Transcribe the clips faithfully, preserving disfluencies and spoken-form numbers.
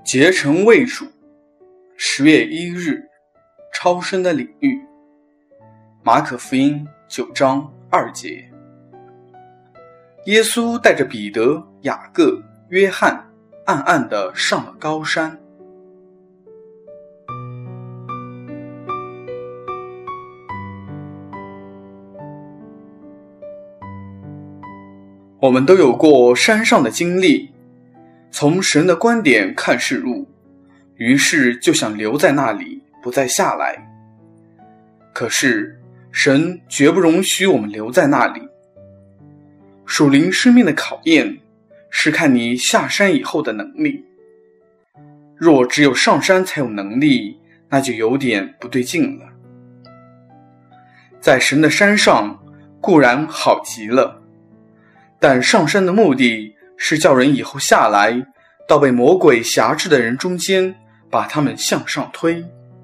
结成为主。十月一日，超生的领域。马可福音九章二节。耶稣带着彼得、雅各、约翰，暗暗地上了高山。我们都有过山上的经历，从神的观点看事物，于是就想留在那里，不再下来。可是神绝不容许我们留在那里。属灵生命的考验是看你下山以后的能力。若只有上山才有能力，那就有点不对劲了。在神的山上固然好极了，但上山的目的是叫人以后下来，到被魔鬼辖制的人中间，把他们向上推。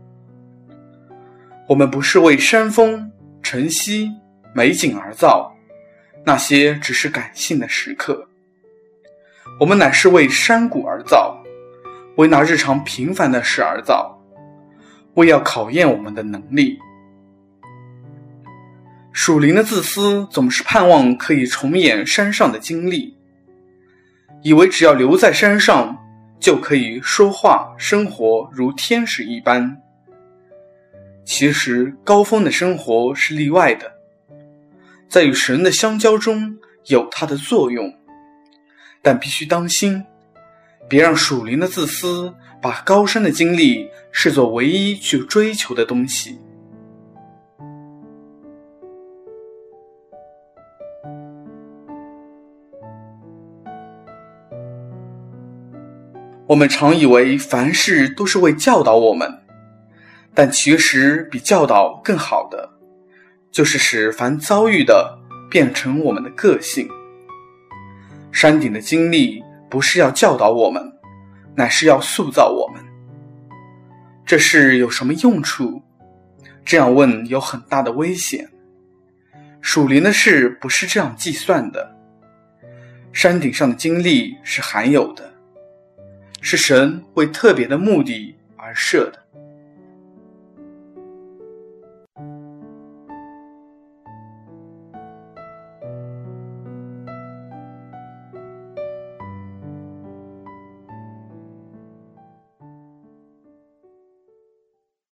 我们不是为山峰、晨曦、美景而造，那些只是感性的时刻。我们乃是为山谷而造，为那日常平凡的事而造，为要考验我们的能力。属灵的自私总是盼望可以重演山上的经历，以为只要留在山上就可以说话生活如天使一般。其实高峰的生活是例外的，在与神的相交中有它的作用，但必须当心，别让属灵的自私把高山的经历视作唯一去追求的东西。我们常以为凡事都是为教导我们，但其实比教导更好的，就是使凡遭遇的变成我们的个性。山顶的经历不是要教导我们，乃是要塑造我们。这事有什么用处？这样问有很大的危险。属灵的事不是这样计算的。山顶上的经历是罕有的，是神为特别的目的而设的。